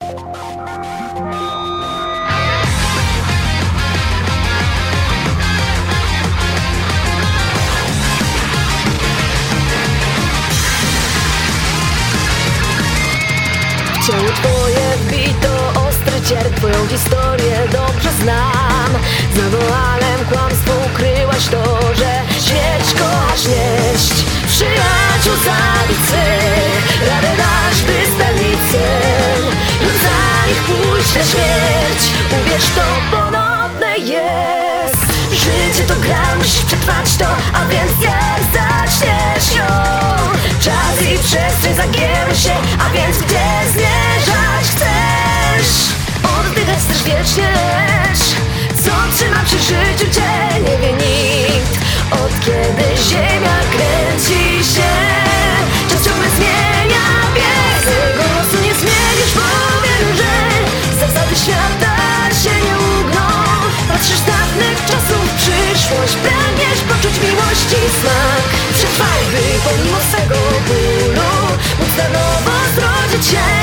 Ciało twoje wbito ostry cier, twoją historię dobrze znam. Za woalem kłamstwo ukryłaś to, że śmierć kochasz nieść. Przyjaciół zabić swych, radę dasz wystawnicy lub za nich pójść na śmierć. Uwierz, to ponowne jest. Życie to gra, musisz przetrwać to, a więc jak zaczniesz ją. Czas i przestrzeń zagięły się, a więc gdzie zmierzać chcesz? Oddychać chcesz wiecznie, lecz co trzyma przy życiu cię nie wie nikt. Od kiedy ziemia kręci się, czas ciągle zmienia bieg. Swego losu nie zmienisz, powiem, że zasady świata się nie ugną. Patrzysz z dawnych czasów w przyszłość, pragniesz poczuć miłości smak. Przetrwaj, by pomimo swego bólu móc na nowo zrodzić się.